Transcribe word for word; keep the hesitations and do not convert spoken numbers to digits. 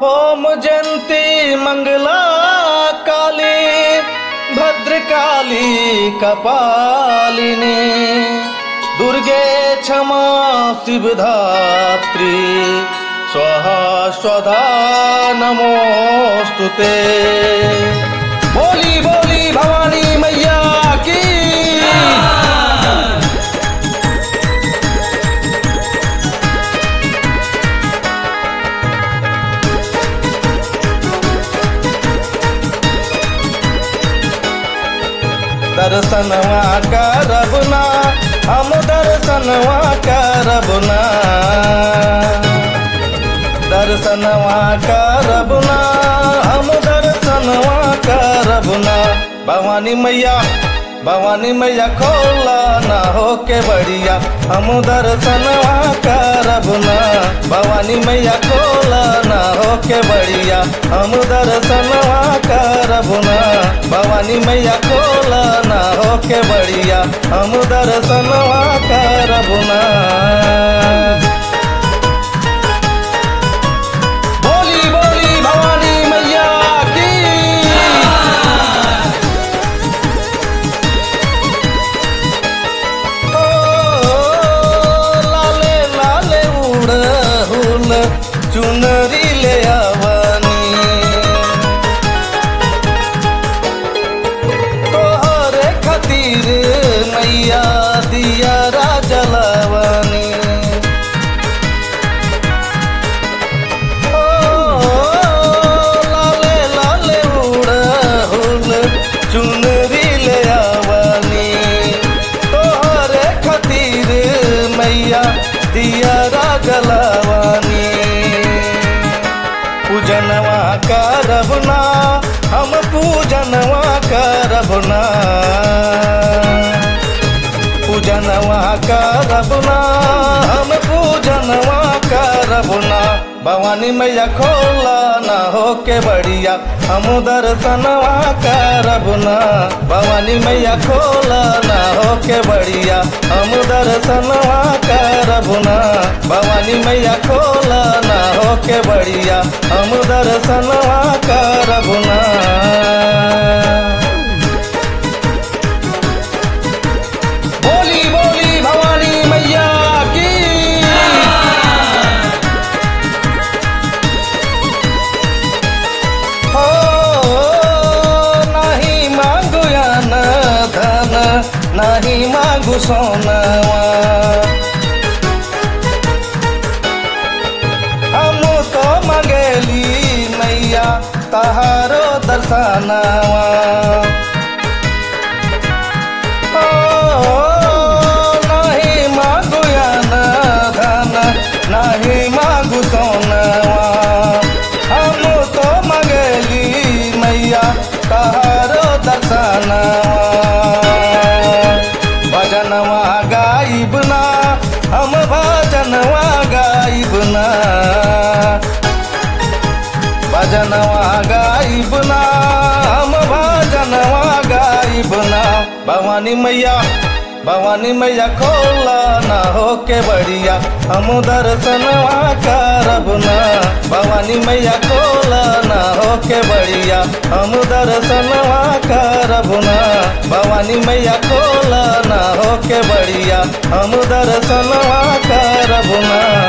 ओम जयंती मंगला काली भद्रकाली कपालिनी दुर्गे क्षमा शिवधात्री स्वाहा स्वधा नमोस्तुते। बोली बोली भवानी मैया की। दर्शनवा करब ना हम दर्शनवा करब ना दर्शनवा करब ना हम दर्शनवा करब ना। भवानी मैया भवानी मैया खोला ना हो के बढ़िया हम दर्शनवा करब ना। भवानी मैया खोला ना हो के बढ़िया हम दर्शनवा करब ना। भवानी मैया खोला ना हो के बढ़िया हम दर्शनवा करब ना। बोली बोली भवानी मैया की। चुनरी ले आवनी तोहरे खातिर मैया दिया जलवनी। ओ लाले लाले उड़हुल चुनरी ले आवनी तोहरे खातिर मैया दिया जलवनी। पूजनवा करब ना हम पूजनवा करब ना पूजनवा करब ना हम पूजनवा करब ना। भवानी मैया खोला ना हो के बढ़िया हम दर्शनवा करब ना। भवानी मैया खोला ना हो के बढ़िया हम दर्शनवा करब ना। भवानी मैया खोला ना हो के बढ़िया हम दर्शनवा करब ना। बोली बोली भवानी मैया की। हो नहीं मांगू यान धन नहीं मांगू सोनवा हम तो मंगेली मैया तहारो दर्शनवा। नहीं मांगू यान धन नहीं मांगू सोनवा हम तो मंगेली मैया तहारो दर्शनवा। भजनवा गाइब ना हम भजनवा गाइब ना भजनवा गाइब ना हम भजनवा गाइब ना। भवानी मैया भवानी मैया खोला ना हो के बढ़िया हम दर्शनवा करब ना। भवानी मैया खोला ना हो के बढ़िया हम दर्शनवा करब ना। भवानी मैया खोला ना हो के बढ़िया हम दर्शनवा करब ना।